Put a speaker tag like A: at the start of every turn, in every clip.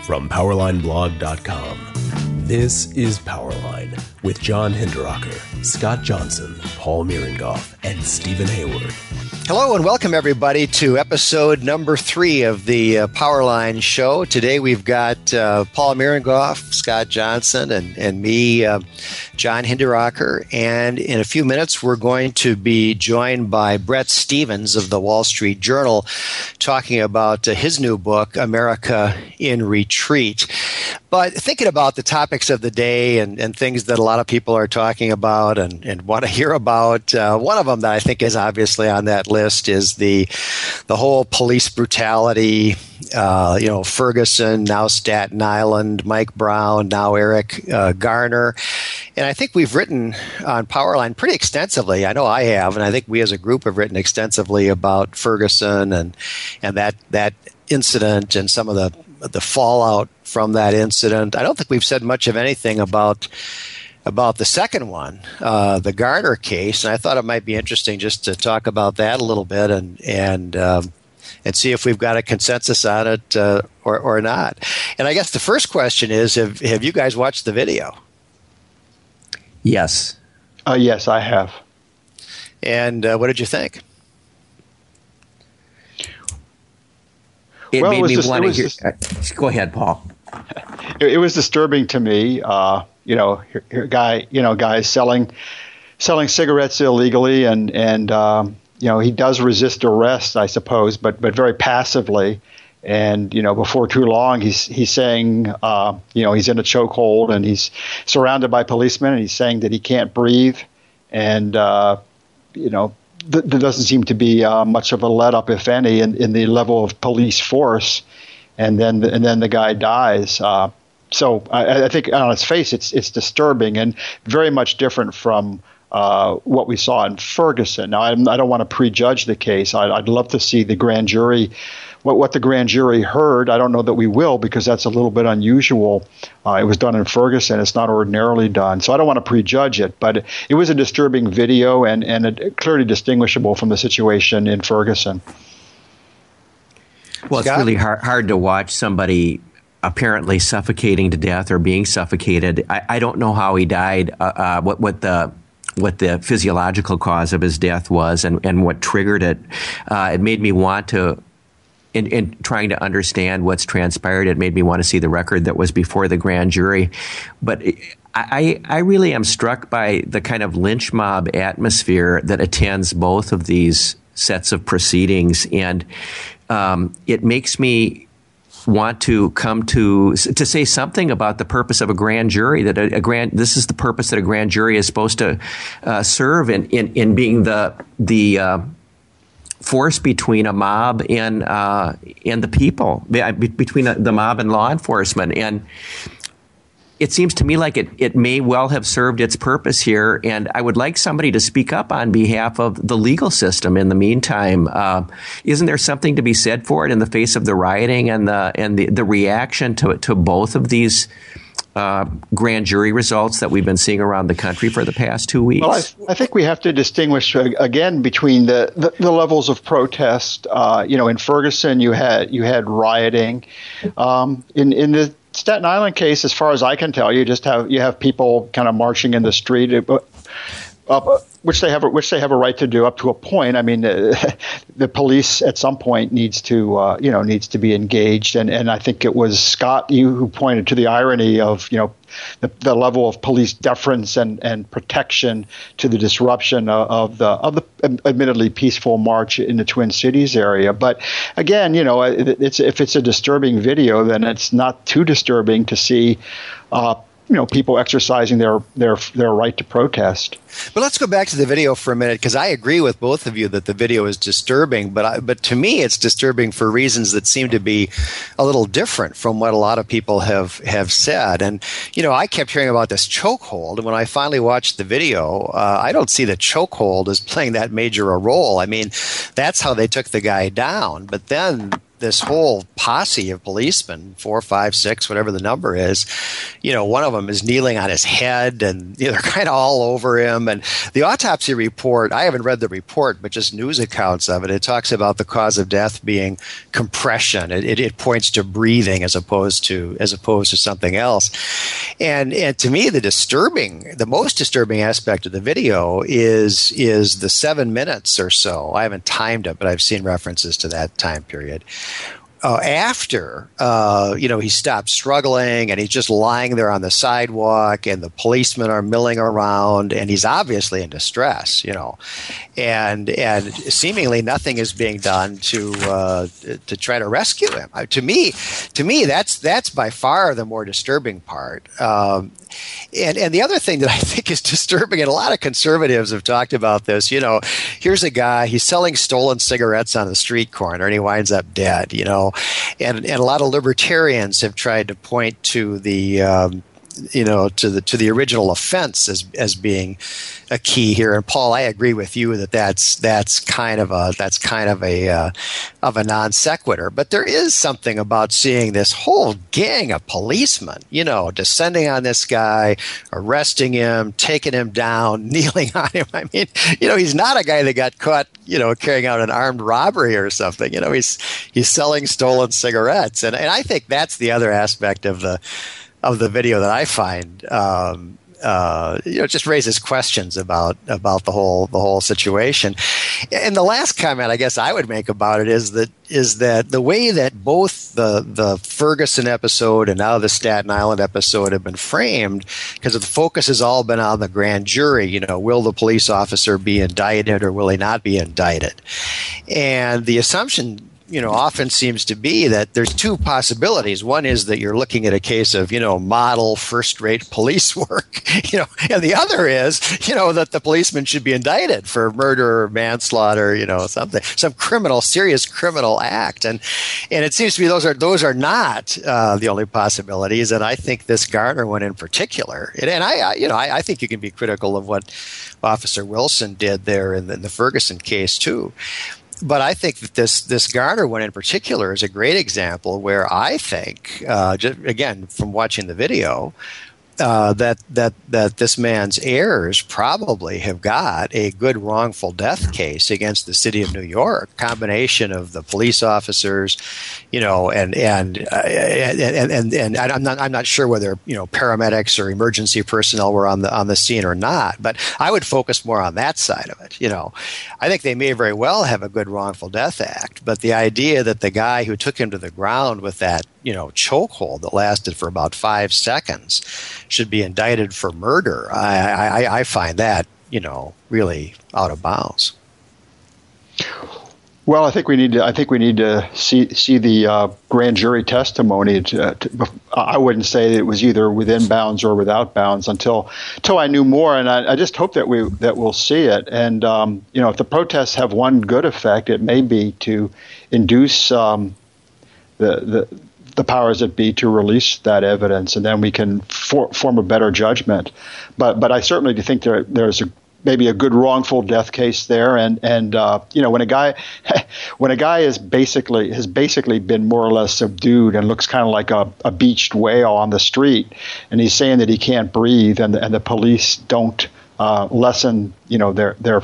A: from PowerlineBlog.com. This is Powerline with John Hinderaker, Scott Johnson, Paul Mierengoff, and Stephen Hayward.
B: Hello and welcome everybody to episode number 3 of the Powerline show. Today we've got Paul Mierengoff, Scott Johnson, and me, John Hinderaker. And in a few minutes we're going to be joined by Bret Stephens of the Wall Street Journal talking about his new book, America in Retreat. But thinking about the topics of the day and things that a lot of people are talking about and want to hear about, one of them that I think is obviously on that list is the whole police brutality, Ferguson, now Staten Island, Mike Brown, now Eric Garner. And I think we've written on Powerline pretty extensively. I know I have, and I think we as a group have written extensively about Ferguson and that incident and some of the fallout from that incident. I don't think we've said much of anything about the second one, the Garner case, and I thought it might be interesting just to talk about that a little bit and see if we've got a consensus on it or not. And I guess the first question is, have you guys watched the video?
C: Yes.
D: Yes, I have.
B: And what did you think?
C: It made me want to hear. Go ahead, Paul.
D: It was disturbing to me. Guys selling cigarettes illegally, and he does resist arrest, I suppose, but very passively. And before too long, he's saying he's in a chokehold and he's surrounded by policemen, and he's saying that he can't breathe, and there doesn't seem to be much of a let-up, if any, in the level of police force, and then the guy dies. So I think on its face, it's disturbing and very much different from what we saw in Ferguson. Now, I don't want to prejudge the case. I'd love to see the grand jury, what the grand jury heard. I don't know that we will, because that's a little bit unusual. It was done in Ferguson. It's not ordinarily done. So I don't want to prejudge it, but it was a disturbing video and clearly distinguishable from the situation in Ferguson.
C: Well, it's really hard to watch somebody apparently suffocating to death or being suffocated. I don't know how he died, what the physiological cause of his death was and what triggered it. It made me want to, in trying to understand what's transpired, it made me want to see the record that was before the grand jury. But I really am struck by the kind of lynch mob atmosphere that attends both of these sets of proceedings. And it makes me want to come to say something about the purpose of a grand jury, that this is the purpose that a grand jury is supposed to serve in being the force between a mob and the people, between the mob and law enforcement. And it seems to me like it may well have served its purpose here, and I would like somebody to speak up on behalf of the legal system in the meantime. Isn't there something to be said for it in the face of the rioting and the reaction to both of these grand jury results that we've been seeing around the country for the past 2 weeks? Well,
D: I think we have to distinguish again between the levels of protest. In Ferguson, you had rioting. In the Staten Island case, as far as I can tell, you have people kind of marching in the street, which they have a right to do up to a point. I mean, the police at some point needs to be engaged, and I think it was Scott who pointed to the irony of the level of police deference and protection to the disruption of the admittedly peaceful march in the Twin Cities area. But again, if it's a disturbing video, then it's not too disturbing to see people exercising their right to protest.
B: But let's go back to the video for a minute, because I agree with both of you that the video is disturbing, but to me it's disturbing for reasons that seem to be a little different from what a lot of people have said. And I kept hearing about this chokehold, and when I finally watched the video, I don't see the chokehold as playing that major a role. I mean, that's how they took the guy down, but then this whole posse of policemen, 4, 5, 6, whatever the number is, one of them is kneeling on his head, and they're kind of all over him. And the autopsy report, I haven't read the report, but just news accounts of it. It talks about the cause of death being compression. It points to breathing as opposed to something else. And to me, the most disturbing aspect of the video is the 7 minutes or so. I haven't timed it, but I've seen references to that time period. After he stopped struggling, and he's just lying there on the sidewalk, and the policemen are milling around, and he's obviously in distress, and seemingly nothing is being done to try to rescue him. To me, that's by far the more disturbing part. And the other thing that I think is disturbing, and a lot of conservatives have talked about this, here's a guy, he's selling stolen cigarettes on the street corner, and he winds up dead, and a lot of libertarians have tried to point to the to the original offense as being a key here. And Paul, I agree with you that's kind of a non sequitur. But there is something about seeing this whole gang of policemen, descending on this guy, arresting him, taking him down, kneeling on him. I mean, he's not a guy that got caught, carrying out an armed robbery or something. He's selling stolen cigarettes, and I think that's the other aspect of the video that I find just raises questions about the whole situation. And the last comment I guess I would make about it is that the way that both the Ferguson episode and now the Staten Island episode have been framed, because the focus has all been on the grand jury, will the police officer be indicted or will he not be indicted? And the assumption often seems to be that there's two possibilities. One is that you're looking at a case of, model first-rate police work, and the other is, that the policeman should be indicted for murder or manslaughter, some serious criminal act. And it seems to me those are not the only possibilities. And I think this Garner one in particular, and I think you can be critical of what Officer Wilson did there in the Ferguson case too. But I think that this Garner one in particular is a great example where I think, again, from watching the video, that this man's heirs probably have got a good wrongful death case against the city of New York. Combination of the police officers, and I'm not sure whether paramedics or emergency personnel were on the scene or not. But I would focus more on that side of it. I think they may very well have a good wrongful death act, but the idea that the guy who took him to the ground with that chokehold that lasted for about 5 seconds should be indicted for murder. I find that, really out of bounds.
D: Well, I think we need to see the grand jury testimony. I wouldn't say that it was either within bounds or without bounds until I knew more, and I just hope that we'll see it. And if the protests have one good effect, it may be to induce the powers that be to release that evidence, and then we can form a better judgment. But I certainly do think there's maybe a good wrongful death case there, and when a guy has basically been more or less subdued and looks kind of like a beached whale on the street, and he's saying that he can't breathe, and the police don't lessen their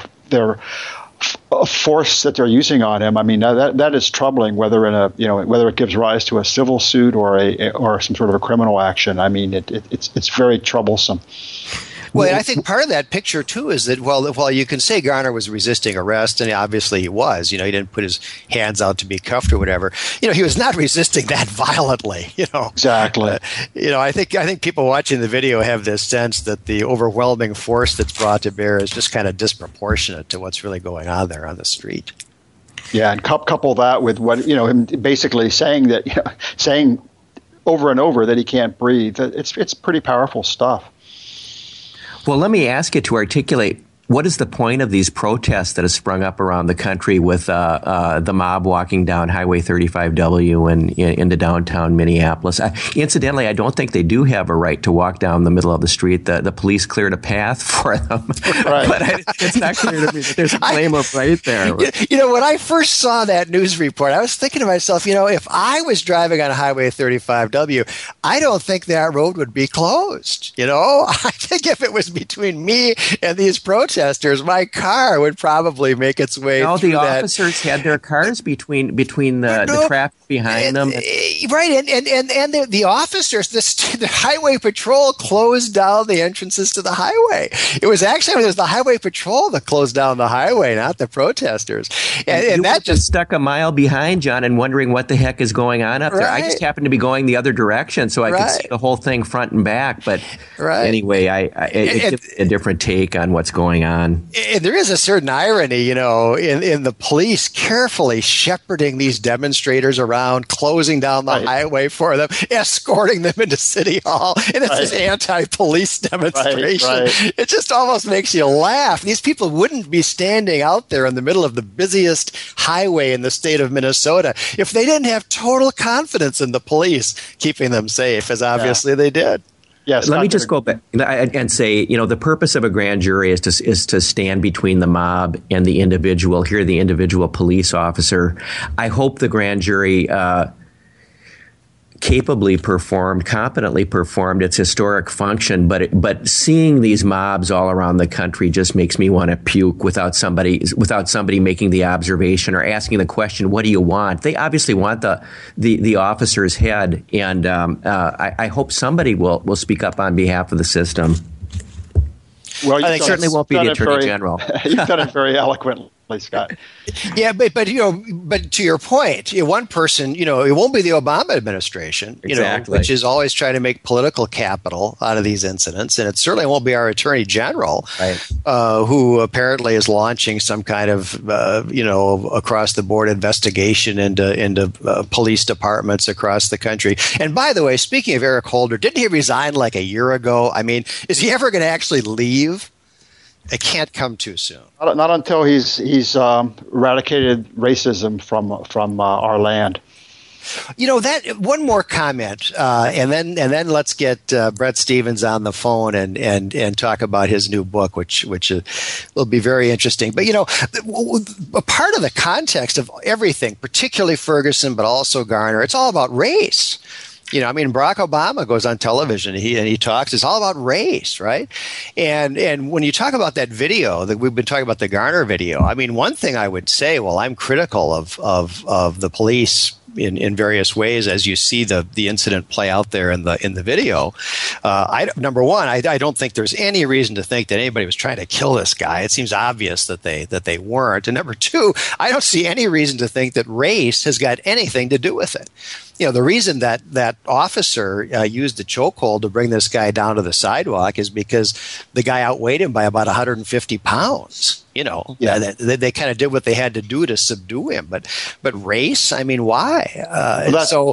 D: force that they're using on him. I mean, that is troubling. Whether it gives rise to a civil suit or some sort of a criminal action. I mean, it's very troublesome.
B: Well, and I think part of that picture, too, is that while you can say Garner was resisting arrest, and obviously he was, he didn't put his hands out to be cuffed or whatever, he was not resisting that violently,
D: Exactly.
B: I think people watching the video have this sense that the overwhelming force that's brought to bear is just kind of disproportionate to what's really going on there on the street.
D: Yeah, and couple that with what, him basically saying over and over that he can't breathe. It's pretty powerful stuff.
C: Well, let me ask you to articulate what is the point of these protests that have sprung up around the country with the mob walking down Highway 35W and into downtown Minneapolis? Incidentally, I don't think they do have a right to walk down the middle of the street. The police cleared a path for them.
D: Right.
C: But it's not clear to me that there's a claim of right there.
B: When I first saw that news report, I was thinking to myself, if I was driving on Highway 35W, I don't think that road would be closed. I think if it was between me and these protesters, my car would probably make its way through
C: the officers had their cars between the traffic behind them.
B: Right, and the officers, the highway patrol closed down the entrances to the highway. It was actually the highway patrol that closed down the highway, not the protesters. And that just
C: stuck a mile behind, John, and wondering what the heck is going on up there. I just happened to be going the other direction, so I could see the whole thing front and back. But anyway, it gives a different take on what's going on.
B: And there is a certain irony, in the police carefully shepherding these demonstrators around, closing down the highway for them, escorting them into City Hall, and it's this anti-police demonstration. Right. It just almost makes you laugh. These people wouldn't be standing out there in the middle of the busiest highway in the state of Minnesota if they didn't have total confidence in the police keeping them safe, as obviously they did.
C: Yes, let me just go back and say, the purpose of a grand jury is to stand between the mob and the individual, here the individual police officer. I hope the grand jury competently performed its historic function, but seeing these mobs all around the country just makes me want to puke without somebody making the observation or asking the question, what do you want? They obviously want the officer's head, and I hope somebody will speak up on behalf of the system.
D: Well,
C: I certainly won't be the Attorney General.
D: You've done it very eloquently, Scott.
B: Yeah, but to your point, one person, it won't be the Obama administration, which is always trying to make political capital out of these incidents, and it certainly won't be our Attorney General, who apparently is launching some kind of across the board investigation into police departments across the country. And by the way, speaking of Eric Holder, didn't he resign like a year ago? I mean, is he ever going to actually leave? It can't come too soon.
D: Not until he's eradicated racism from our land.
B: That one more comment, and then let's get Bret Stephens on the phone and talk about his new book, which will be very interesting. But a part of the context of everything, particularly Ferguson, but also Garner, it's all about race. Barack Obama goes on television and he talks. It's all about race, right? And when you talk about that video, that we've been talking about the Garner video. One thing I would say, I'm critical of the police in various ways as you see the incident play out there in the video. Number one, I don't think there's any reason to think that anybody was trying to kill this guy. It seems obvious that they weren't. And number two, I don't see any reason to think that race has got anything to do with it. The reason that officer used the chokehold to bring this guy down to the sidewalk is because the guy outweighed him by about 150 pounds. They kind of did what they had to do to subdue him. But race, why?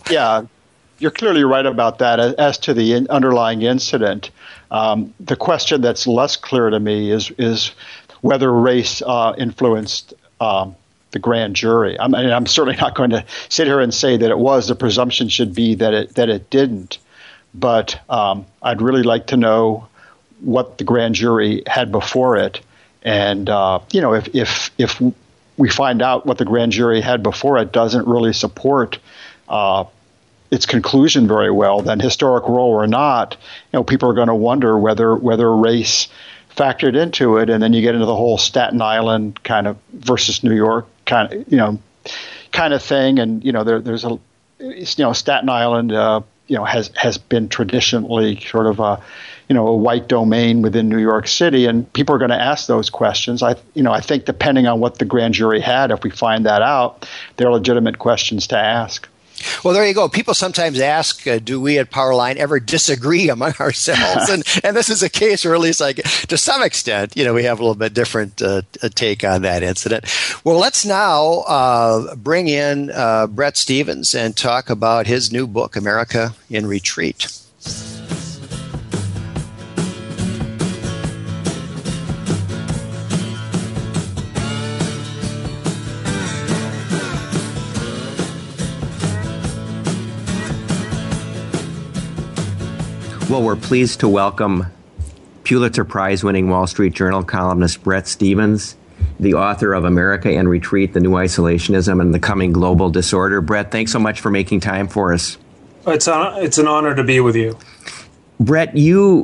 D: You're clearly right about that. As to the underlying incident, the question that's less clear to me is whether race influenced the grand jury. I'm certainly not going to sit here and say that it was. The presumption should be that it didn't. But I'd really like to know what the grand jury had before it. And if we find out what the grand jury had before it doesn't really support its conclusion very well, then historic role or not, people are going to wonder whether race factored into it, and then you get into the whole Staten Island kind of versus New York kind of thing, and there's a Staten Island has been traditionally sort of a white domain within New York City, and people are going to ask those questions. I think depending on what the grand jury had, if we find that out, they're legitimate questions to ask.
B: Well, there you go. People sometimes ask, do we at Powerline ever disagree among ourselves? and this is a case where, at least to some extent, we have a little bit different take on that incident. Well, let's now bring in Bret Stephens and talk about his new book, America in Retreat.
C: Well, we're pleased to welcome Pulitzer Prize-winning Wall Street Journal columnist Bret Stephens, the author of America in Retreat, The New Isolationism and the Coming Global Disorder. Bret, thanks so much for making time for us.
E: It's an honor to be with you.
C: Bret,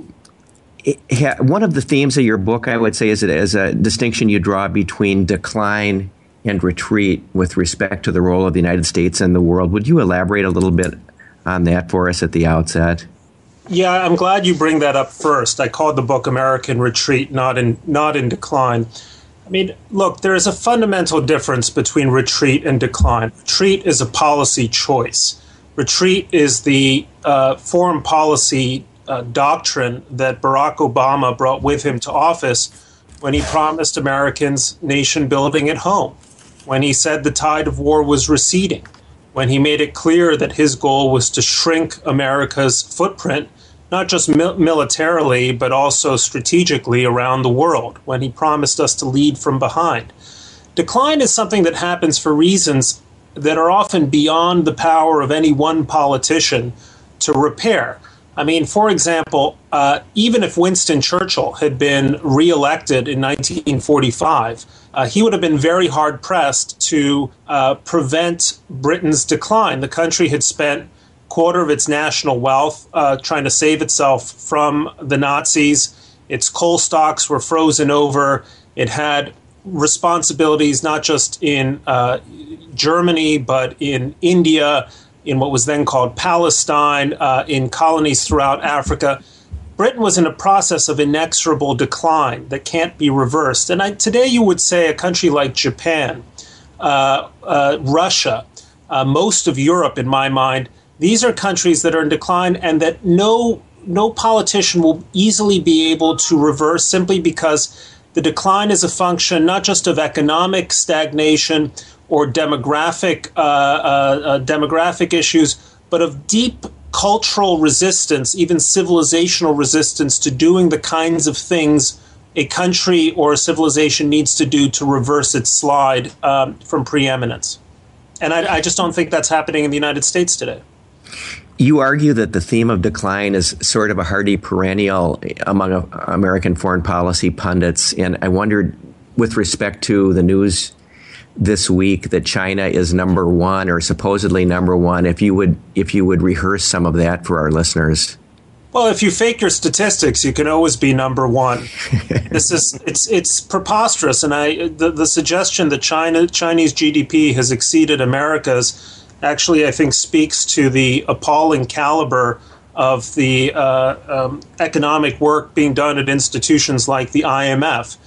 C: one of the themes of your book, I would say, is a distinction you draw between decline and retreat with respect to the role of the United States in the world. Would you elaborate a little bit on that for us at the outset?
E: Yeah, I'm glad you bring that up first. I called the book America in Retreat, not in decline. I mean, look, there is a fundamental difference between retreat and decline. Retreat is a policy choice. Retreat is the foreign policy doctrine that Barack Obama brought with him to office when he promised Americans nation building at home, when he said the tide of war was receding, when he made it clear that his goal was to shrink America's footprint, not just militarily, but also strategically around the world, when he promised us to lead from behind. Decline is something that happens for reasons that are often beyond the power of any one politician to repair. I mean, for example, even if Winston Churchill had been reelected in 1945, he would have been very hard-pressed to prevent Britain's decline. The country had spent a quarter of its national wealth trying to save itself from the Nazis. Its coal stocks were frozen over. It had responsibilities not just in Germany, but in India, in what was then called Palestine, in colonies throughout Africa. Britain was in a process of inexorable decline that can't be reversed. And today you would say a country like Japan, Russia, most of Europe, in my mind, these are countries that are in decline and that no politician will easily be able to reverse simply because the decline is a function not just of economic stagnation or demographic issues, but of deep cultural resistance, even civilizational resistance to doing the kinds of things a country or a civilization needs to do to reverse its slide from preeminence. And I just don't think that's happening in the United States today.
C: You argue that the theme of decline is sort of a hardy perennial among American foreign policy pundits. And I wondered, with respect to the news this week that China is number one or supposedly number one, if you would rehearse some of that for our listeners.
E: Well, if you fake your statistics, you can always be number one. It's preposterous, and the suggestion that Chinese GDP has exceeded America's actually, I think, speaks to the appalling caliber of the economic work being done at institutions like the IMF.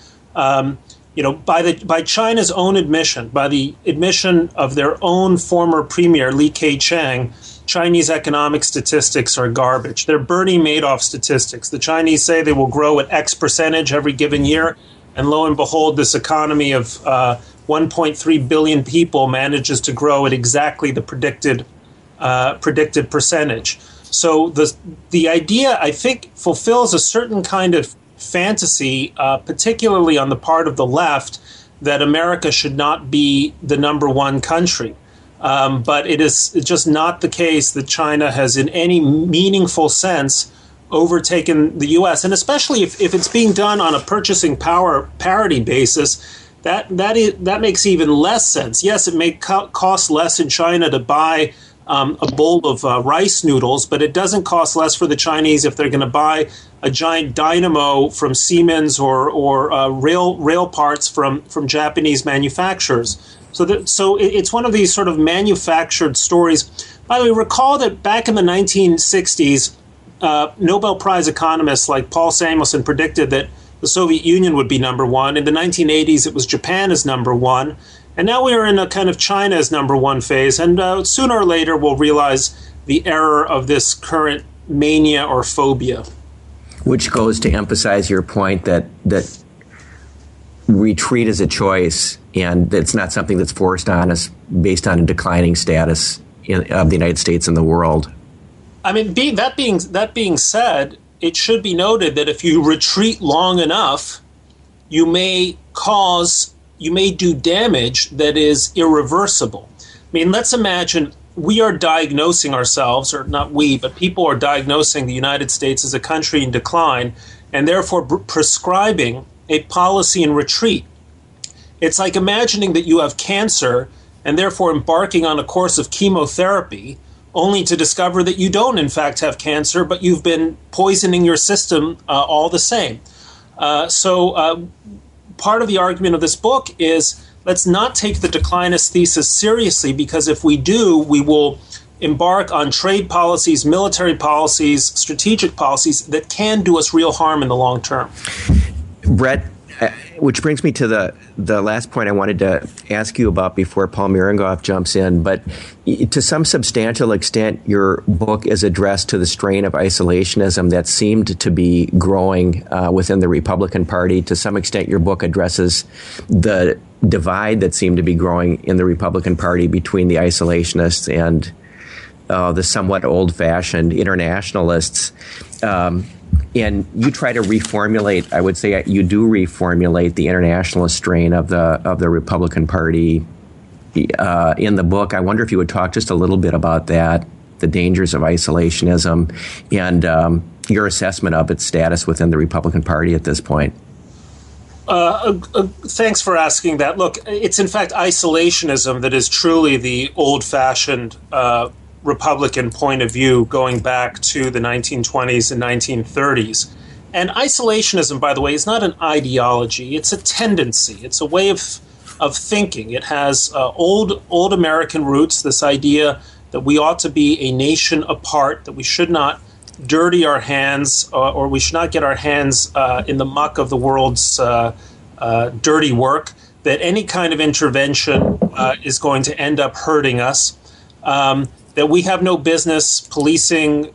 E: By China's own admission, by the admission of their own former premier, Li Keqiang, Chinese economic statistics are garbage. They're Bernie Madoff statistics. The Chinese say they will grow at X percentage every given year, and lo and behold, this economy of 1.3 billion people manages to grow at exactly the predicted percentage. So the idea, I think, fulfills a certain kind of fantasy, particularly on the part of the left, that America should not be the number one country. But it is just not the case that China has in any meaningful sense overtaken the U.S. And especially if it's being done on a purchasing power parity basis, that makes even less sense. Yes, it may cost less in China to buy a bowl of rice noodles, but it doesn't cost less for the Chinese if they're going to buy a giant dynamo from Siemens or rail parts from Japanese manufacturers. So it's one of these sort of manufactured stories. By the way, recall that back in the 1960s, Nobel Prize economists like Paul Samuelson predicted that the Soviet Union would be number one. In the 1980s, it was Japan as number one. And now we are in a kind of China as number one phase. And sooner or later, we'll realize the error of this current mania or phobia.
C: Which goes to emphasize your point that retreat is a choice, and it's not something that's forced on us based on a declining status of the United States and the world.
E: I mean, that being said, it should be noted that if you retreat long enough, you may do damage that is irreversible. I mean, let's imagine we are diagnosing ourselves, or not we, but people are diagnosing the United States as a country in decline, and therefore prescribing a policy in retreat. It's like imagining that you have cancer and therefore embarking on a course of chemotherapy only to discover that you don't in fact have cancer, but you've been poisoning your system all the same. So part of the argument of this book is let's not take the declinist thesis seriously, because if we do, we will embark on trade policies, military policies, strategic policies that can do us real harm in the long term.
C: Brett, which brings me to the last point I wanted to ask you about before Paul Mirengoff jumps in. But to some substantial extent, your book is addressed to the strain of isolationism that seemed to be growing within the Republican Party. To some extent, your book addresses the divide that seemed to be growing in the Republican Party between the isolationists and the somewhat old-fashioned internationalists. And you try to reformulate, I would say you do reformulate the internationalist strain of the Republican Party in the book. I wonder if you would talk just a little bit about that, the dangers of isolationism, and your assessment of its status within the Republican Party at this point.
E: Thanks for asking that. Look, it's in fact isolationism that is truly the old-fashioned Republican point of view going back to the 1920s and 1930s. And isolationism, by the way, is not an ideology. It's a tendency. It's a way of thinking. It has old American roots, this idea that we ought to be a nation apart, that we should not dirty our hands or we should not get our hands in the muck of the world's dirty work, that any kind of intervention is going to end up hurting us. That we have no business policing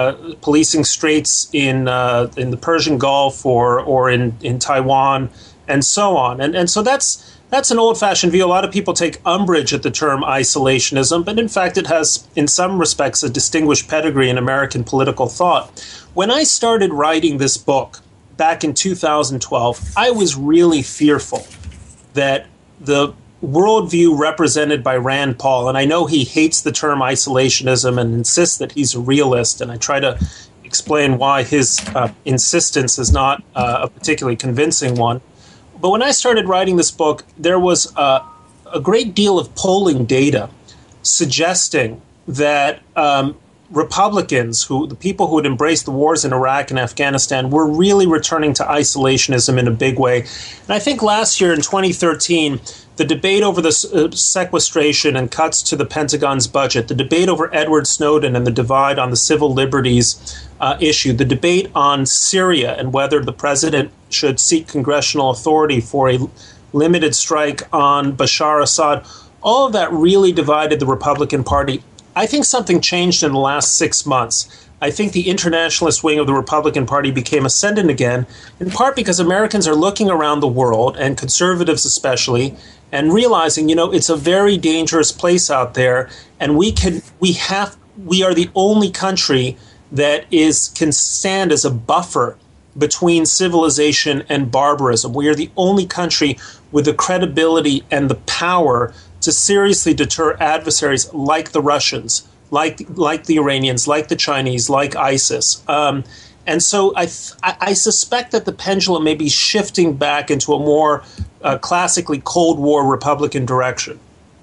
E: straits in the Persian Gulf or in Taiwan and so on. And so that's an old-fashioned view. A lot of people take umbrage at the term isolationism, but in fact it has, in some respects, a distinguished pedigree in American political thought. When I started writing this book back in 2012, I was really fearful that the worldview represented by Rand Paul, and I know he hates the term isolationism and insists that he's a realist, and I try to explain why his insistence is not a particularly convincing one. But when I started writing this book, there was a great deal of polling data suggesting that Republicans, the people who had embraced the wars in Iraq and Afghanistan, were really returning to isolationism in a big way. And I think last year in 2013, the debate over the sequestration and cuts to the Pentagon's budget, the debate over Edward Snowden and the divide on the civil liberties issue, the debate on Syria and whether the president should seek congressional authority for a limited strike on Bashar Assad, all of that really divided the Republican Party. I think something changed in the last 6 months. I think the internationalist wing of the Republican Party became ascendant again, in part because Americans are looking around the world, and conservatives especially, and realizing, it's a very dangerous place out there, and we are the only country that can stand as a buffer between civilization and barbarism. We are the only country with the credibility and the power to seriously deter adversaries like the Russians, like the Iranians, like the Chinese, like ISIS. And so I suspect that the pendulum may be shifting back into a more classically Cold War Republican direction.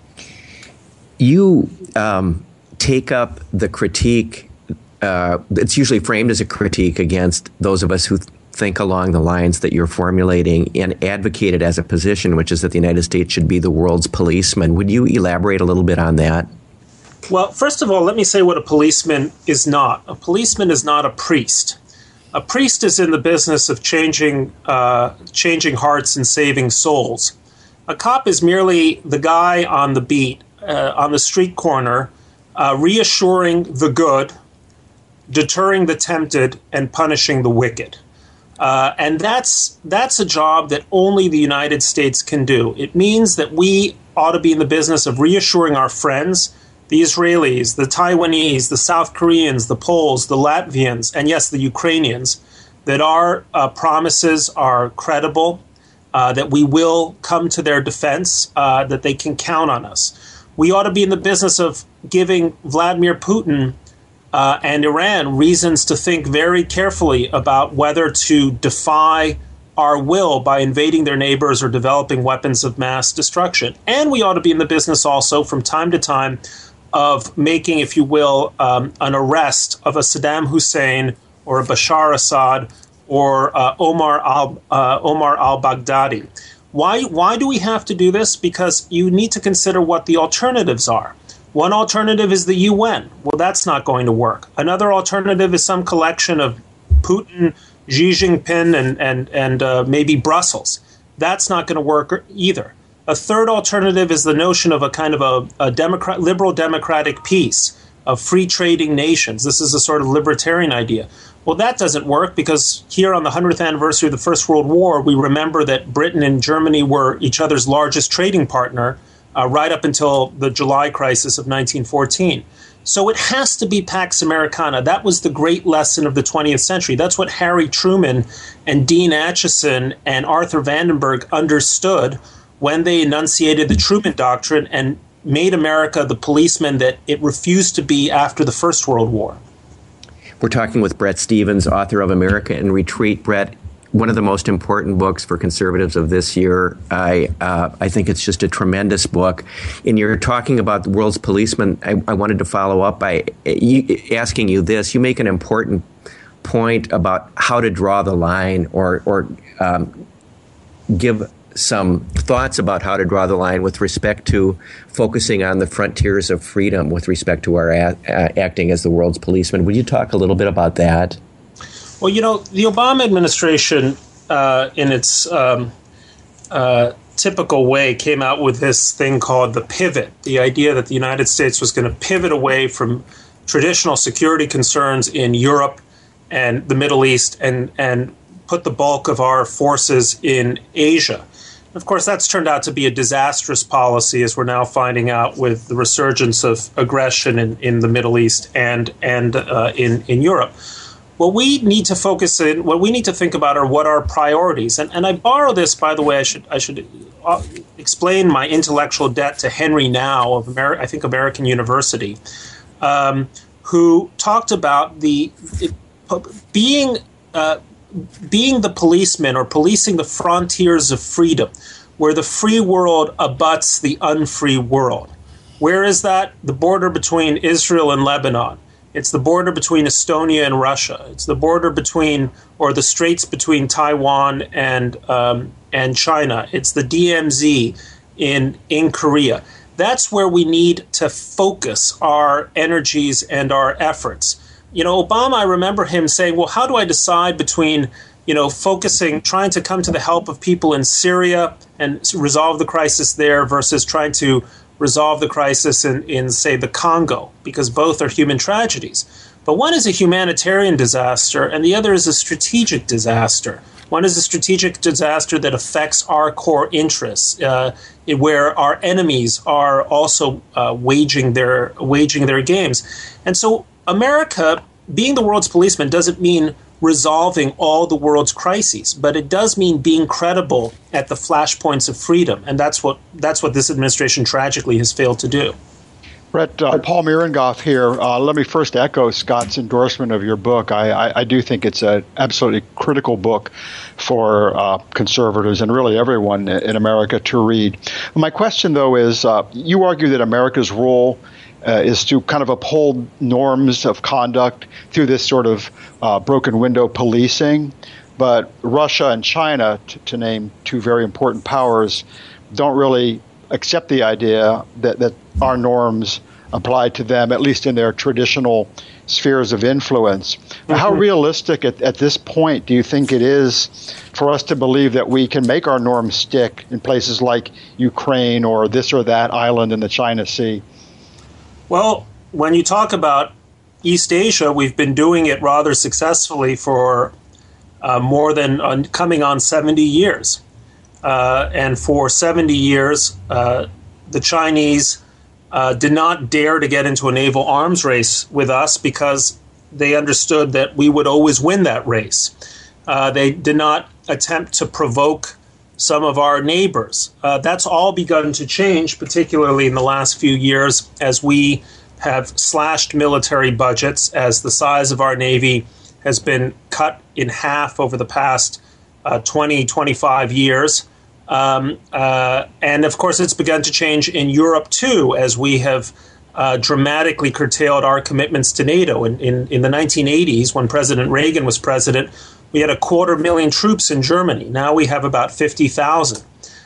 C: You take up the critique. It's usually framed as a critique against those of us who think along the lines that you're formulating and advocate it as a position, which is that the United States should be the world's policeman. Would you elaborate a little bit on that?
E: Well, first of all, let me say what a policeman is not. A policeman is not a priest. A priest is in the business of changing hearts and saving souls. A cop is merely the guy on the beat, on the street corner, reassuring the good, deterring the tempted, and punishing the wicked. And that's a job that only the United States can do. It means that we ought to be in the business of reassuring our friends, the Israelis, the Taiwanese, the South Koreans, the Poles, the Latvians, and yes, the Ukrainians, that our promises are credible, that we will come to their defense, that they can count on us. we ought to be in the business of giving Vladimir Putin and Iran reasons to think very carefully about whether to defy our will by invading their neighbors or developing weapons of mass destruction. And we ought to be in the business also from time to time of making, if you will, an arrest of a Saddam Hussein or a Bashar Assad or Omar al-Baghdadi. Why do we have to do this? Because you need to consider what the alternatives are. One alternative is the UN. Well, that's not going to work. Another alternative is some collection of Putin, Xi Jinping, and maybe Brussels. That's not going to work either. A third alternative is the notion of a kind of a liberal democratic peace of free trading nations. This is a sort of libertarian idea. Well, that doesn't work because here on the 100th anniversary of the First World War, we remember that Britain and Germany were each other's largest trading partner right up until the July crisis of 1914. So it has to be Pax Americana. That was the great lesson of the 20th century. That's what Harry Truman and Dean Acheson and Arthur Vandenberg understood when they enunciated the Truman Doctrine and made America the policeman that it refused to be after the First World War.
C: We're talking with Bret Stephens, author of America in Retreat. Bret, one of the most important books for conservatives of this year. I think it's just a tremendous book. And you're talking about the world's policeman. I wanted to follow up by asking you this. You make an important point about how to draw the line or give some thoughts about how to draw the line with respect to focusing on the frontiers of freedom with respect to our acting as the world's policeman. Would you talk a little bit about that?
E: Well, you know, the Obama administration, in its typical way, came out with this thing called the pivot, the idea that the United States was going to pivot away from traditional security concerns in Europe and the Middle East and put the bulk of our forces in Asia. Of course, that's turned out to be a disastrous policy, as we're now finding out with the resurgence of aggression in the Middle East and in Europe. What we need to focus in, what we need to think about are what our priorities. And I borrow this, by the way, I should explain my intellectual debt to Henry Now of American University, who talked about being the policeman or policing the frontiers of freedom, where the free world abuts the unfree world. Where is that? The border between Israel and Lebanon. It's the border between Estonia and Russia. It's the border between, or the straits between Taiwan and China. It's the DMZ in Korea. That's where we need to focus our energies and our efforts. You know, Obama, I remember him saying, well, how do I decide between, trying to come to the help of people in Syria and resolve the crisis there versus trying to resolve the crisis in, say, the Congo, because both are human tragedies. But one is a humanitarian disaster, and the other is a strategic disaster. One is a strategic disaster that affects our core interests, where our enemies are also waging their games. And so America, being the world's policeman, doesn't mean resolving all the world's crises, but it does mean being credible at the flashpoints of freedom, and that's what this administration tragically has failed to do.
D: Bret, Paul Mirengoff here. Let me first echo Scott's endorsement of your book. I do think it's an absolutely critical book for conservatives and really everyone in America to read. My question, though, is you argue that America's role is to kind of uphold norms of conduct through this sort of broken window policing. But Russia and China, to name two very important powers, don't really accept the idea that our norms apply to them, at least in their traditional spheres of influence. Mm-hmm. How realistic at this point do you think it is for us to believe that we can make our norms stick in places like Ukraine or this or that island in the China Sea?
E: Well, when you talk about East Asia, we've been doing it rather successfully for more than coming on 70 years. And for 70 years, the Chinese did not dare to get into a naval arms race with us because they understood that we would always win that race. They did not attempt to provoke some of our neighbors. That's all begun to change, particularly in the last few years, as we have slashed military budgets, as the size of our Navy has been cut in half over the past 20, 25 years. And of course, it's begun to change in Europe, too, as we have dramatically curtailed our commitments to NATO. In the 1980s, when President Reagan was president, we had 250,000 troops in Germany. Now we have about 50,000.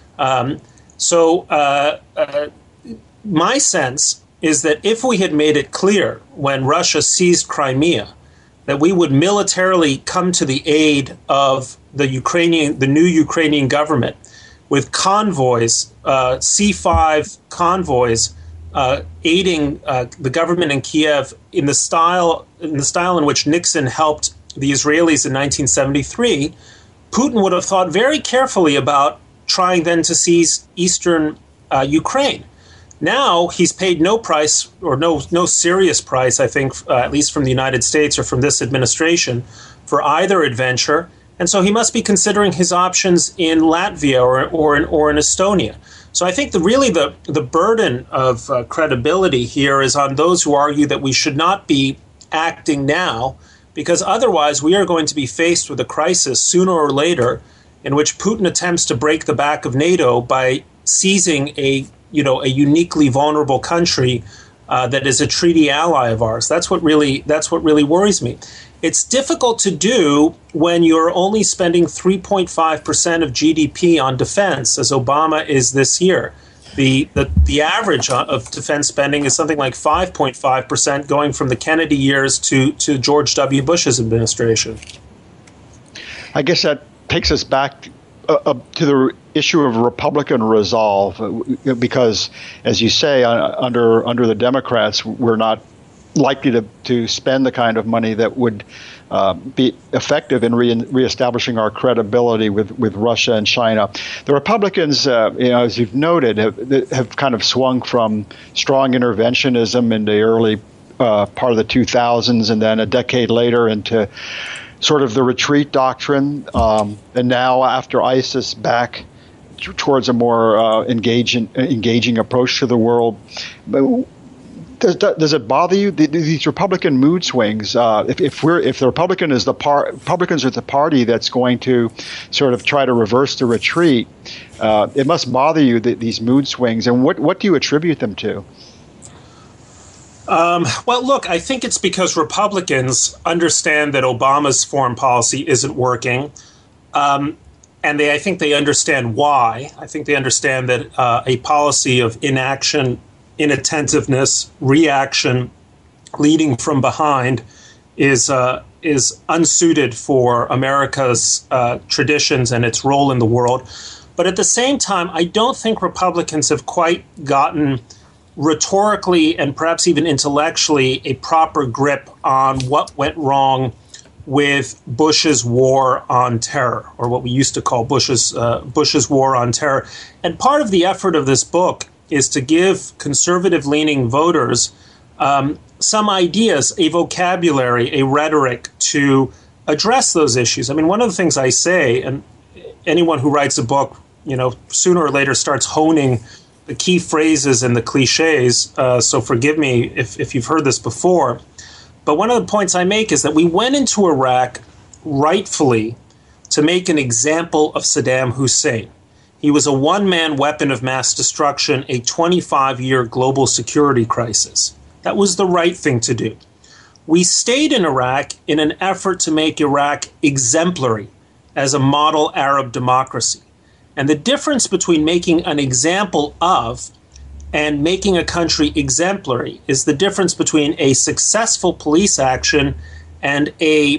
E: My sense is that if we had made it clear when Russia seized Crimea that we would militarily come to the aid of the new Ukrainian government with convoys, C-5 convoys, aiding the government in Kiev in the style in which Nixon helped the Israelis in 1973, Putin would have thought very carefully about trying then to seize eastern Ukraine. Now he's paid no price, or no serious price, I think, at least from the United States or from this administration, for either adventure. And so he must be considering his options in Latvia or in Estonia. So I think the burden of credibility here is on those who argue that we should not be acting now, because otherwise we are going to be faced with a crisis sooner or later in which Putin attempts to break the back of NATO by seizing a uniquely vulnerable country that is a treaty ally of ours. That's what really worries me. It's difficult to do when you're only spending 3.5% of GDP on defense, as Obama is this year. The average of defense spending is something like 5.5%, going from the Kennedy years to George W. Bush's administration.
D: I guess that takes us back to the issue of Republican resolve, because, as you say, under the Democrats, we're not likely to spend the kind of money that would be effective in reestablishing our credibility with Russia and China. The Republicans, as you've noted, have kind of swung from strong interventionism in the early part of the 2000s, and then a decade later into sort of the retreat doctrine, and now after ISIS back towards a more engaging approach to the world. Does it bother you, these Republican mood swings? If the Republicans are the party that's going to sort of try to reverse the retreat, it must bother you these mood swings. And what do you attribute them to?
E: Well, look, I think it's because Republicans understand that Obama's foreign policy isn't working. And I think they understand why. I think they understand that a policy of inaction, inattentiveness, reaction, leading from behind is unsuited for America's traditions and its role in the world. But at the same time, I don't think Republicans have quite gotten rhetorically and perhaps even intellectually a proper grip on what went wrong with Bush's war on terror, or what we used to call Bush's war on terror. And part of the effort of this book is to give conservative-leaning voters some ideas, a vocabulary, a rhetoric to address those issues. I mean, one of the things I say, and anyone who writes a book, sooner or later starts honing the key phrases and the cliches, so forgive me if you've heard this before. But one of the points I make is that we went into Iraq rightfully to make an example of Saddam Hussein. He was a one-man weapon of mass destruction, a 25-year global security crisis. That was the right thing to do. We stayed in Iraq in an effort to make Iraq exemplary as a model Arab democracy. And the difference between making an example of and making a country exemplary is the difference between a successful police action and a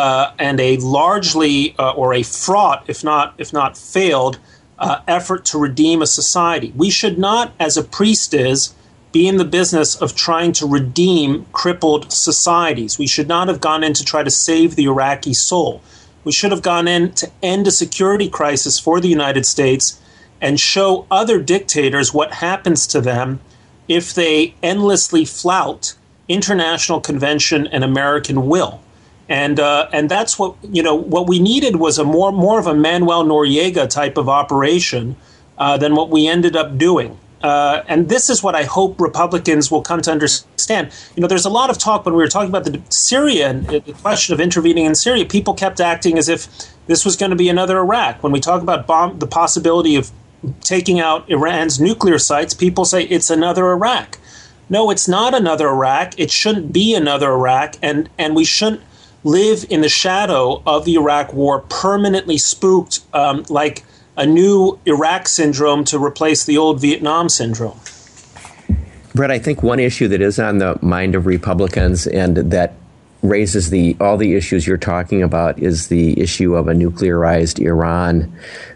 E: largely or a fraught, if not failed, effort to redeem a society. We should not, as a priest is, be in the business of trying to redeem crippled societies. We should not have gone in to try to save the Iraqi soul. We should have gone in to end a security crisis for the United States and show other dictators what happens to them if they endlessly flout international convention and American will. And that's what we needed was a more of a Manuel Noriega type of operation than what we ended up doing. And this is what I hope Republicans will come to understand. There's a lot of talk when we were talking about Syria and the question of intervening in Syria. People kept acting as if this was going to be another Iraq. When we talk about the possibility of taking out Iran's nuclear sites, people say it's another Iraq. No, it's not another Iraq. It shouldn't be another Iraq, and we shouldn't live in the shadow of the Iraq War, permanently spooked like a new Iraq syndrome to replace the old Vietnam syndrome.
C: Brett, I think one issue that is on the mind of Republicans and that raises all the issues you're talking about is the issue of a nuclearized Iran.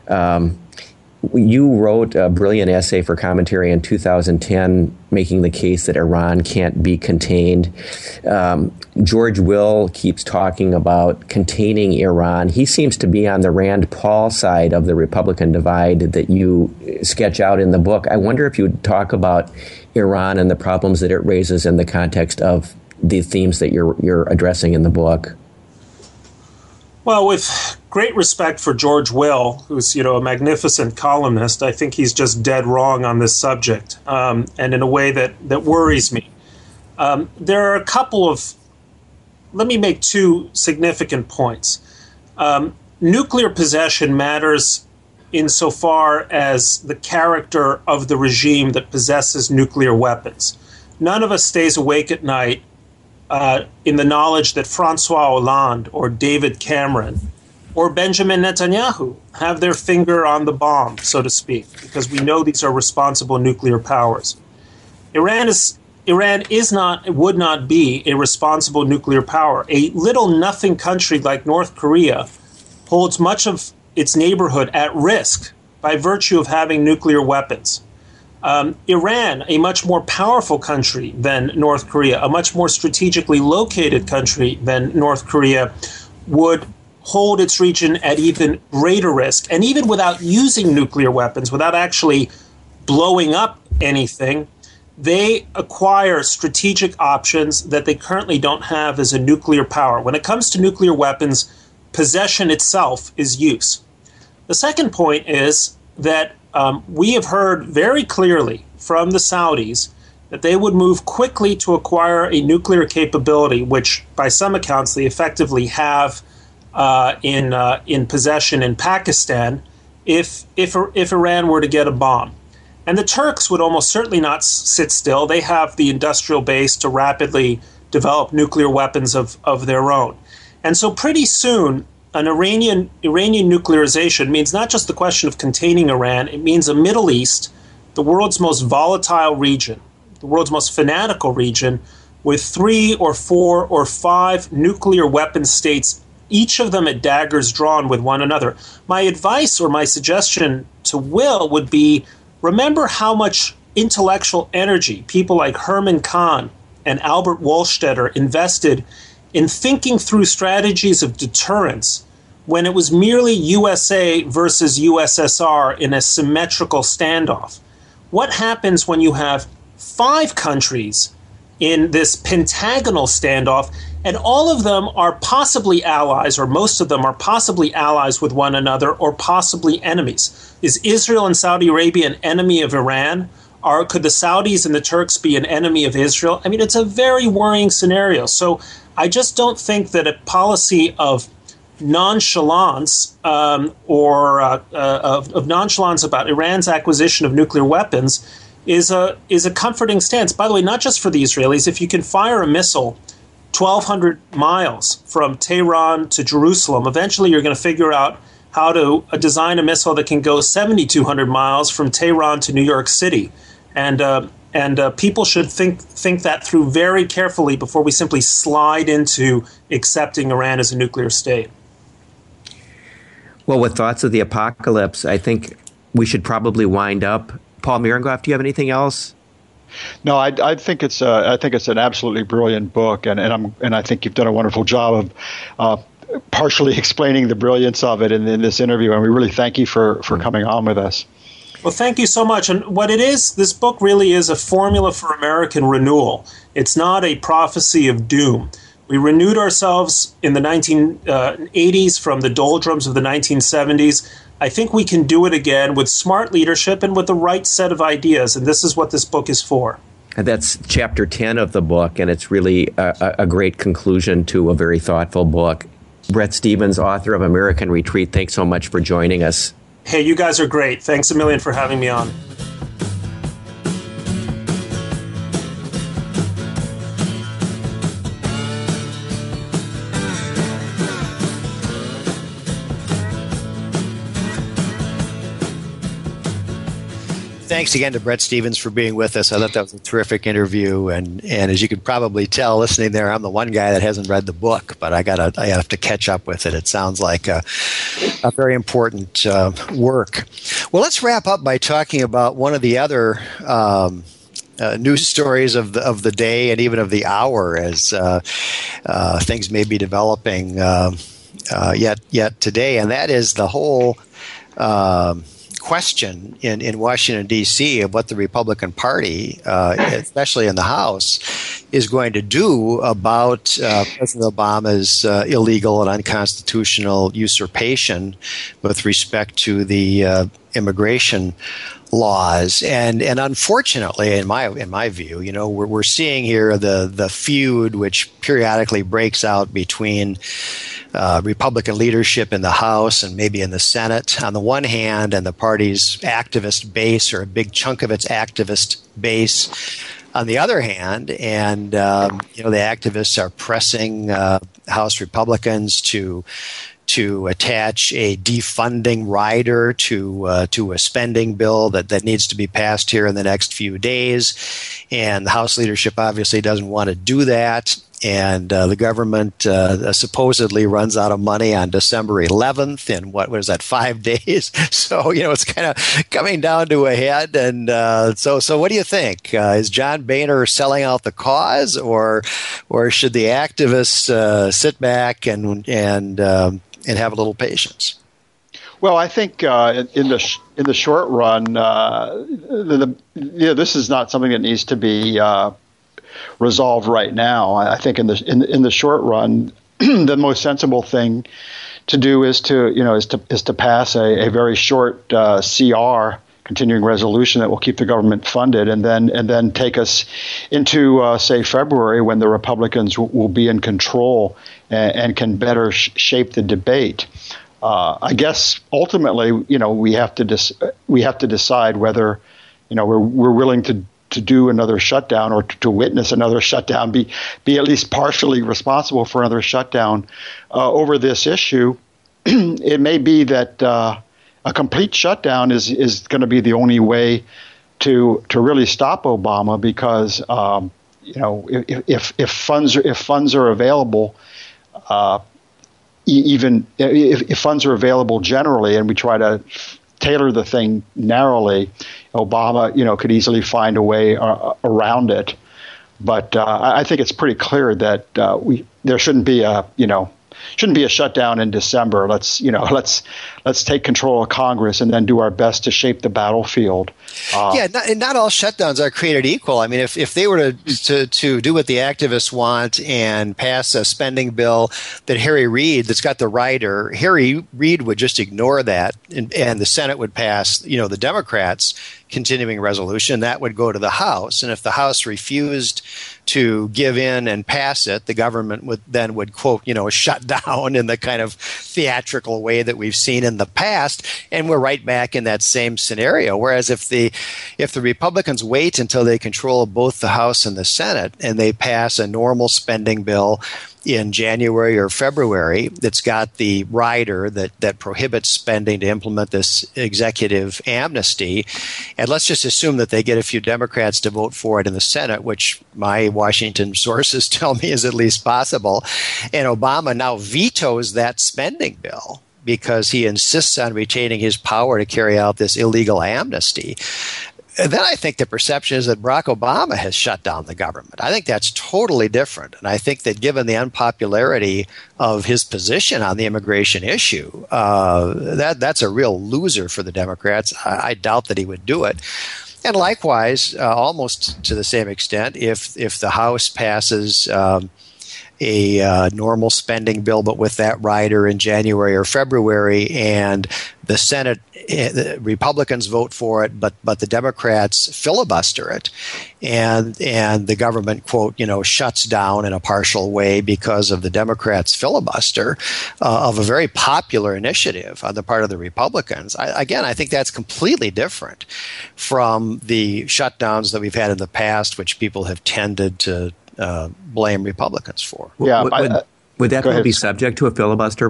C: You wrote a brilliant essay for Commentary in 2010 making the case that Iran can't be contained. George Will keeps talking about containing Iran. He seems to be on the Rand Paul side of the Republican divide that you sketch out in the book. I wonder if you'd talk about Iran and the problems that it raises in the context of the themes that you're addressing in the book.
E: Well, with great respect for George Will, who's a magnificent columnist, I think he's just dead wrong on this subject, and in a way that worries me. There are a couple of, let me make two significant points. Nuclear possession matters insofar as the character of the regime that possesses nuclear weapons. None of us stays awake at night in the knowledge that Francois Hollande or David Cameron or Benjamin Netanyahu have their finger on the bomb, so to speak, because we know these are responsible nuclear powers. Iran would not be a responsible nuclear power. A little nothing country like North Korea holds much of its neighborhood at risk by virtue of having nuclear weapons. Iran, a much more powerful country than North Korea, a much more strategically located country than North Korea, would hold its region at even greater risk. And even without using nuclear weapons, without actually blowing up anything, they acquire strategic options that they currently don't have as a nuclear power. When it comes to nuclear weapons, possession itself is use. The second point is that we have heard very clearly from the Saudis that they would move quickly to acquire a nuclear capability, which by some accounts they effectively have in possession in Pakistan, if Iran were to get a bomb. And the Turks would almost certainly not sit still. They have the industrial base to rapidly develop nuclear weapons of their own. And so pretty soon, an Iranian nuclearization means not just the question of containing Iran, it means a Middle East, the world's most volatile region, the world's most fanatical region, with 3 or 4 or 5 nuclear weapon states, each of them at daggers drawn with one another. My advice or my suggestion to Will would be, remember how much intellectual energy people like Herman Kahn and Albert Wohlstetter invested in thinking through strategies of deterrence when it was merely USA versus USSR in a symmetrical standoff. What happens when you have 5 countries in this pentagonal standoff, and all of them are possibly allies, or most of them are possibly allies with one another, or possibly enemies? Is Israel and Saudi Arabia an enemy of Iran? Or could the Saudis and the Turks be an enemy of Israel? I mean, it's a very worrying scenario. So I just don't think that a policy of nonchalance of nonchalance about Iran's acquisition of nuclear weapons is a comforting stance. By the way, not just for the Israelis. If you can fire a missile 1,200 miles from Tehran to Jerusalem, eventually you're going to figure out how to design a missile that can go 7,200 miles from Tehran to New York City. And people should think that through very carefully before we simply slide into accepting Iran as a nuclear state.
C: Well, with thoughts of the apocalypse, I think we should probably wind up. Paul Mirengoff, do you have anything else?
D: No, I think it's an absolutely brilliant book, and I think you've done a wonderful job of partially explaining the brilliance of it in this interview, and we really thank you for coming on with us.
E: Well, thank you so much. And what it is, this book really is a formula for American renewal. It's not a prophecy of doom. We renewed ourselves in the 1980s from the doldrums of the 1970s. I think we can do it again with smart leadership and with the right set of ideas, and this is what this book is for.
C: And that's chapter 10 of the book, and it's really a great conclusion to a very thoughtful book. Bret Stephens, author of American Retreat, thanks so much for joining us.
E: Hey, you guys are great. Thanks a million for having me on.
B: Thanks again to Bret Stephens for being with us. I thought that was a terrific interview, and as you could probably tell listening there, I'm the one guy that hasn't read the book, but I have to catch up with it. It sounds like a very important work. Well, let's wrap up by talking about one of the other news stories of the day and even of the hour, as things may be developing yet today, and that is the whole question in Washington, D.C. of what the Republican Party, especially in the House, is going to do about President Obama's illegal and unconstitutional usurpation with respect to the immigration laws. And unfortunately, in my view, we're seeing here the feud which periodically breaks out between Republican leadership in the House and maybe in the Senate on the one hand, and the party's activist base, or a big chunk of its activist base, on the other hand. And the activists are pressing House Republicans to attach a defunding rider to a spending bill that needs to be passed here in the next few days. And the House leadership obviously doesn't want to do that. And the government supposedly runs out of money on December 11th in what was that, 5 days? So, it's kind of coming down to a head. And so what do you think? Is John Boehner selling out the cause, or should the activists sit back and have a little patience?
D: Well, I think in the short run, this is not something that needs to be resolved right now. I think in the short run, the most sensible thing to do is to pass a very short CR, continuing resolution, that will keep the government funded, and then take us into say February, when the Republicans will be in control and can better shape the debate. I guess ultimately, we have to decide whether we're willing to do another shutdown, or to witness another shutdown, be at least partially responsible for another shutdown over this issue. It may be that a complete shutdown is going to be the only way to really stop Obama, because if funds are available, even if funds are available generally, and we try to tailor the thing narrowly, Obama, could easily find a way around it. But I think it's pretty clear that there shouldn't be a shutdown in December. Let's take control of Congress and then do our best to shape the battlefield.
B: Not all shutdowns are created equal. I mean, if they were to do what the activists want and pass a spending bill that Harry Reid, that's got the rider, Harry Reid would just ignore that, and the Senate would pass, the Democrats' continuing resolution. That would go to the House, and if the House refused to give in and pass it, the government would quote, shut down in the kind of theatrical way that we've seen in the past, and we're right back in that same scenario. Whereas if the Republicans wait until they control both the House and the Senate, and they pass a normal spending bill in January or February that's got the rider that prohibits spending to implement this executive amnesty, and let's just assume that they get a few Democrats to vote for it in the Senate, which my Washington sources tell me is at least possible, and Obama now vetoes that spending bill because he insists on retaining his power to carry out this illegal amnesty, then I think the perception is that Barack Obama has shut down the government. I think that's totally different. And I think that given the unpopularity of his position on the immigration issue, that's a real loser for the Democrats. I doubt that he would do it. And likewise, almost to the same extent, if the House passes normal spending bill, but with that rider in January or February, and the Senate, the Republicans vote for it, but the Democrats filibuster it, and the government, quote, shuts down in a partial way because of the Democrats' filibuster of a very popular initiative on the part of the Republicans. I think that's completely different from the shutdowns that we've had in the past, which people have tended to blame Republicans for.
C: Yeah, would that bill be subject to a filibuster?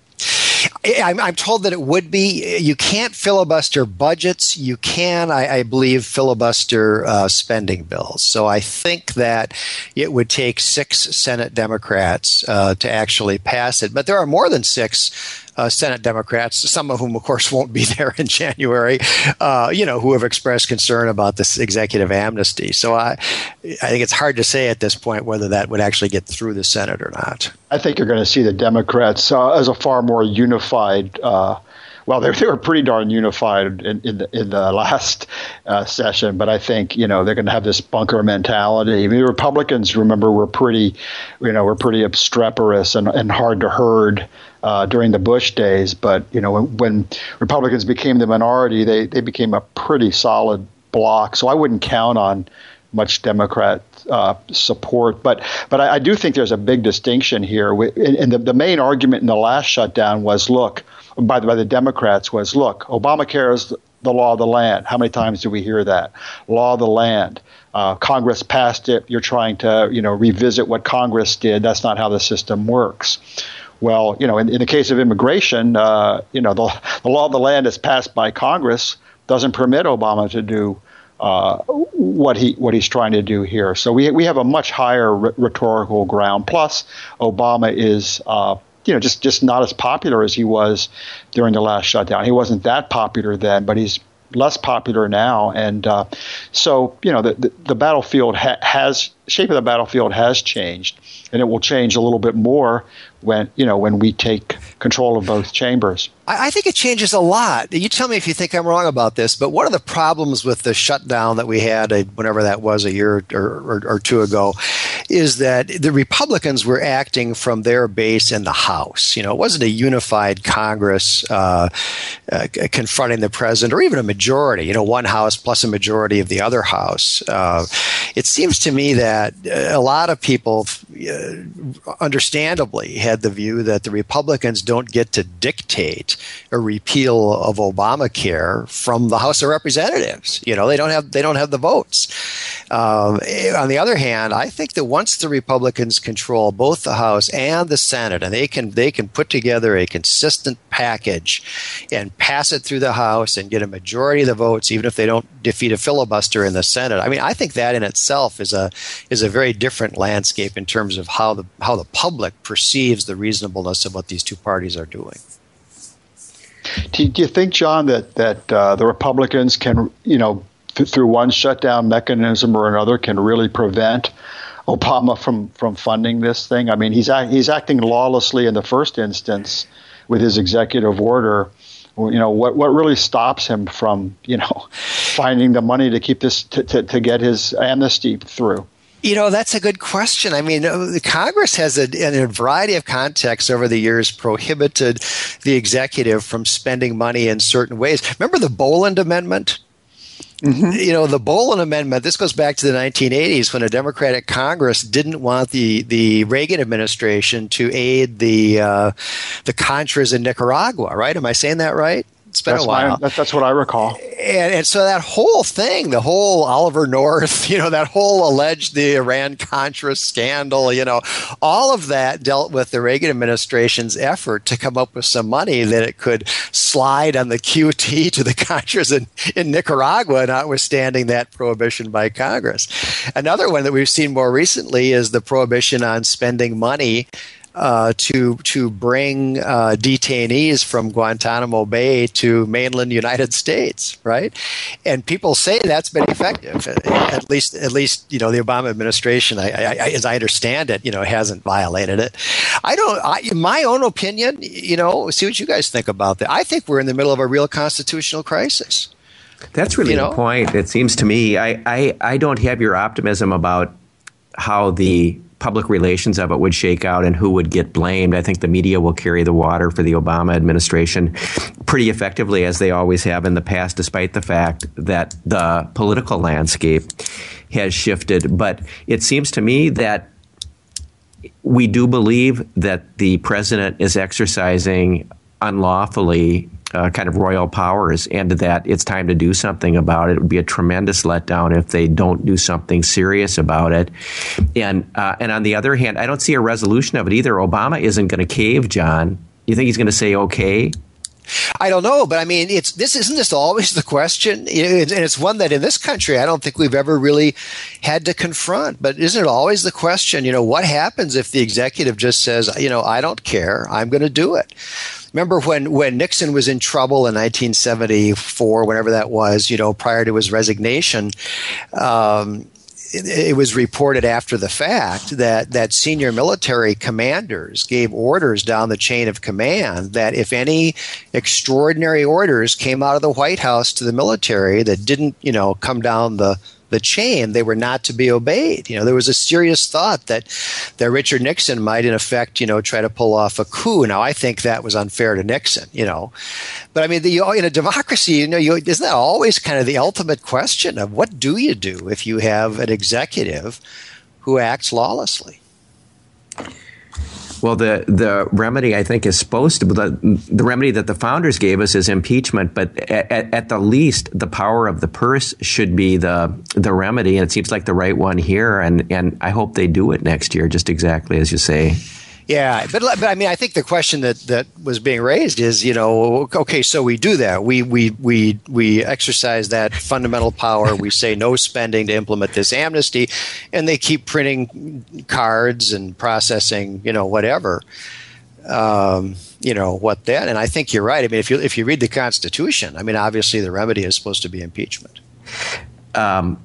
B: I'm told that it would be. You can't filibuster budgets. You can, I believe, filibuster spending bills. So I think that it would take 6 Senate Democrats to actually pass it. But there are more than 6 Senate Democrats, some of whom, of course, won't be there in January, who have expressed concern about this executive amnesty. So I think it's hard to say at this point whether that would actually get through the Senate or not.
D: I think you're going to see the Democrats as a far more unified. They were pretty darn unified in the last session, but I think they're going to have this bunker mentality. I mean, the Republicans, remember, were pretty obstreperous and hard to herd during the Bush days. But when Republicans became the minority, they became a pretty solid bloc. So I wouldn't count on much Democrat support. But I do think there's a big distinction here. And the main argument in the last shutdown was, by the Democrats was, Obamacare is the law of the land. How many times do we hear that? Law of the land. Congress passed it. You're trying to, revisit what Congress did. That's not how the system works. Well, in the case of immigration, the law of the land is passed by Congress, doesn't permit Obama to do what he's trying to do here. So we have a much higher rhetorical ground. Plus, Obama is just not as popular as he was during the last shutdown. He wasn't that popular then, but he's less popular now. And so the battlefield shape of the battlefield has changed, and it will change a little bit more when we take control of both chambers.
B: I think it changes a lot. You tell me if you think I'm wrong about this, but one of the problems with the shutdown that we had, whenever that was, a year or two ago, is that the Republicans were acting from their base in the House. It wasn't a unified Congress confronting the president, or even a majority, one House plus a majority of the other House. It seems to me that a lot of people, understandably, had the view that the Republicans don't get to dictate a repeal of Obamacare from the House of Representatives. They don't have the votes. On the other hand, I think that once the Republicans control both the House and the Senate, and they can put together a consistent package and pass it through the House and get a majority of the votes, even if they don't defeat a filibuster in the Senate. I mean, I think that in itself is a very different landscape in terms of how the public perceives the reasonableness of what these two parties are doing.
D: Do you think, John, that the Republicans can, through one shutdown mechanism or another, can really prevent Obama from funding this thing? I mean, he's acting lawlessly in the first instance with his executive order. What really stops him from, finding the money to keep this to get his amnesty through?
B: That's a good question. I mean, Congress has, in a variety of contexts over the years, prohibited the executive from spending money in certain ways. Remember the Boland Amendment? Mm-hmm. The Boland Amendment, this goes back to the 1980s when a Democratic Congress didn't want the Reagan administration to aid the Contras in Nicaragua, right? Am I saying that right? It's been a while.
D: That's what I recall.
B: And so that whole thing, the whole Oliver North, that whole alleged the Iran-Contra scandal, all of that dealt with the Reagan administration's effort to come up with some money that it could slide on the QT to the Contras in Nicaragua, notwithstanding that prohibition by Congress. Another one that we've seen more recently is the prohibition on spending money to bring detainees from Guantanamo Bay to mainland United States, right? And people say that's been effective. At least the Obama administration, as I understand it, hasn't violated it. In my own opinion, see what you guys think about that. I think we're in the middle of a real constitutional crisis.
C: That's really the point. It seems to me. I don't have your optimism about how the public relations of it would shake out and who would get blamed. I think the media will carry the water for the Obama administration pretty effectively, as they always have in the past, despite the fact that the political landscape has shifted. But it seems to me that we do believe that the president is exercising unlawfully kind of royal powers, and that it's time to do something about it. It would be a tremendous letdown if they don't do something serious about it. And on the other hand, I don't see a resolution of it either. Obama isn't going to cave, John. You think he's going to say okay?
B: I don't know, but I mean, isn't this always the question? And it's one that in this country, I don't think we've ever really had to confront. But isn't it always the question, what happens if the executive just says, I don't care, I'm going to do it? Remember when Nixon was in trouble in 1974, whenever that was, prior to his resignation, it was reported after the fact that senior military commanders gave orders down the chain of command that if any extraordinary orders came out of the White House to the military that didn't, come down the chain, they were not to be obeyed. There was a serious thought that Richard Nixon might, in effect, try to pull off a coup. Now, I think that was unfair to Nixon, But I mean, in a democracy, isn't that always kind of the ultimate question of what do you do if you have an executive who acts lawlessly?
C: Well, the remedy, I think, is supposed to be the remedy that the founders gave us is impeachment. But at the least, the power of the purse should be the remedy. And it seems like the right one here. And I hope they do it next year, just exactly as you say.
B: Yeah, but I mean, I think the question that was being raised is, okay, so we do that. We exercise that fundamental power. We say no spending to implement this amnesty, and they keep printing cards and processing, whatever. What then? And I think you're right. I mean, if you read the Constitution, I mean, obviously the remedy is supposed to be impeachment.
C: One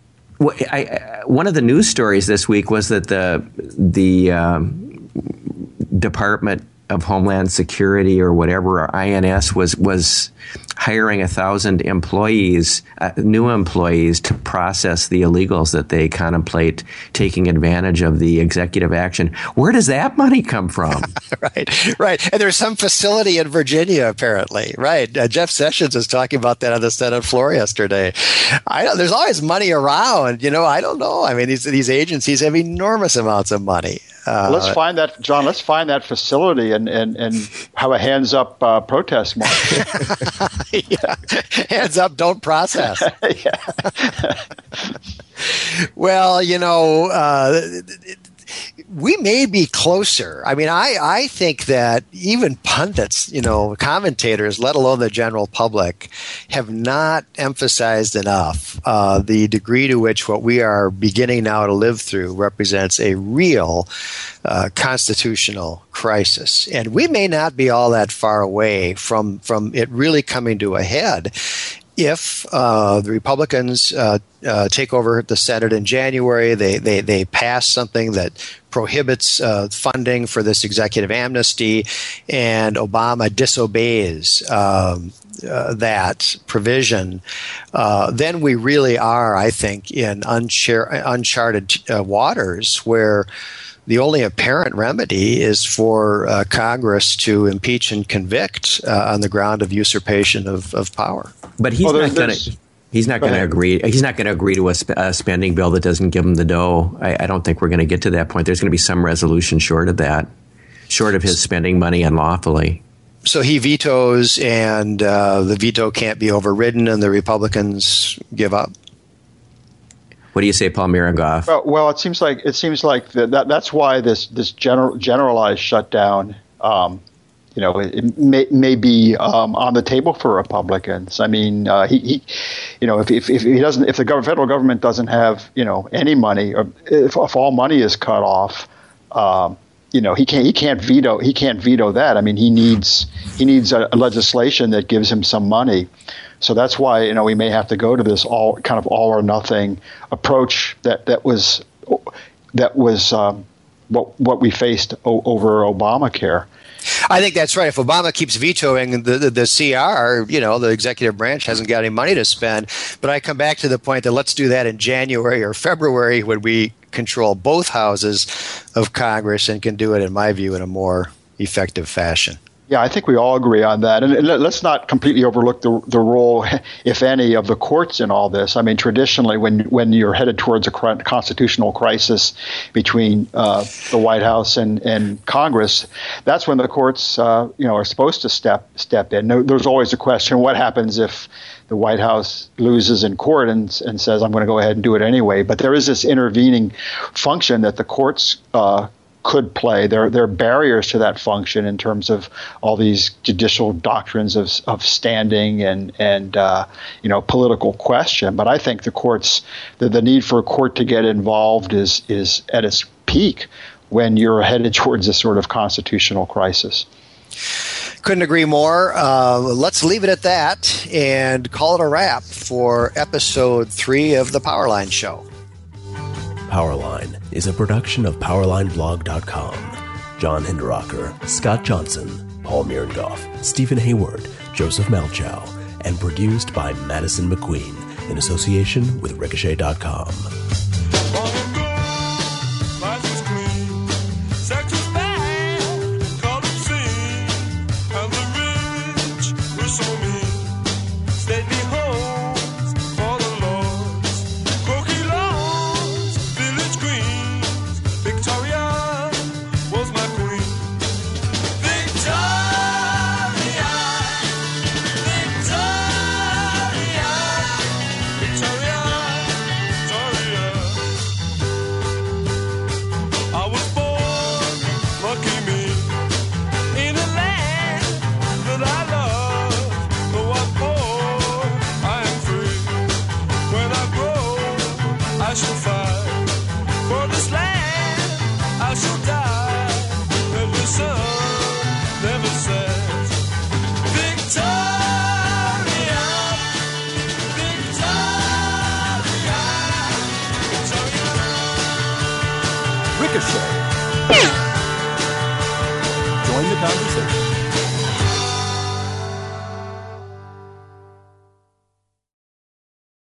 C: of the news stories this week was that the Department of Homeland Security or whatever, or INS, was hiring 1,000 employees, new employees, to process the illegals that they contemplate taking advantage of the executive action. Where does that money come from? Right.
B: And there's some facility in Virginia, apparently. Right. Jeff Sessions was talking about that on the Senate floor yesterday. There's always money around. I don't know. I mean, these agencies have enormous amounts of money.
D: Let's find that, John. Let's find that facility and have a hands up protest march.
B: Yeah. Hands up, don't process. Well, we may be closer. I mean, I think that even pundits, commentators, let alone the general public, have not emphasized enough the degree to which what we are beginning now to live through represents a real constitutional crisis. And we may not be all that far away from it really coming to a head if the Republicans take over the Senate in January. They pass something that prohibits funding for this executive amnesty, and Obama disobeys that provision, then we really are, I think, in uncharted waters where the only apparent remedy is for Congress to impeach and convict on the ground of usurpation of power.
C: But he's not going to. He's not going to agree. He's not going to agree to a spending bill that doesn't give him the dough. I don't think we're going to get to that point. There's going to be some resolution short of that, short of his spending money unlawfully.
B: So he vetoes, and the veto can't be overridden, and the Republicans give up.
C: What do you say, Paul Mirengoff?
D: Well, it seems like that's why this generalized shutdown. It may be on the table for Republicans. I mean, if he doesn't, if the federal government doesn't have any money, or if all money is cut off, he can't veto that. I mean, he needs a legislation that gives him some money. So that's why we may have to go to this all or nothing approach that was what we faced over Obamacare.
B: I think that's right. If Obama keeps vetoing the CR, the executive branch hasn't got any money to spend. But I come back to the point that let's do that in January or February when we control both houses of Congress and can do it, in my view, in a more effective fashion.
D: Yeah, I think we all agree on that. And let's not completely overlook the role, if any, of the courts in all this. I mean, traditionally, when you're headed towards a constitutional crisis between the White House and Congress, that's when the courts, are supposed to step in. There's always a question: what happens if the White House loses in court and says, "I'm going to go ahead and do it anyway"? But there is this intervening function that the courts could play. There are barriers to that function in terms of all these judicial doctrines of standing and political question. But I think the courts, the need for a court to get involved is at its peak when you're headed towards this sort of constitutional crisis.
B: Couldn't agree more. Let's leave it at that and call it a wrap for episode 3 of the Powerline Show.
A: Powerline is a production of PowerlineBlog.com. John Hinderaker, Scott Johnson, Paul Mierengoff, Stephen Hayward, Joseph Malchow, and produced by Madison McQueen in association with Ricochet.com.
F: Ricochet. Join the conversation.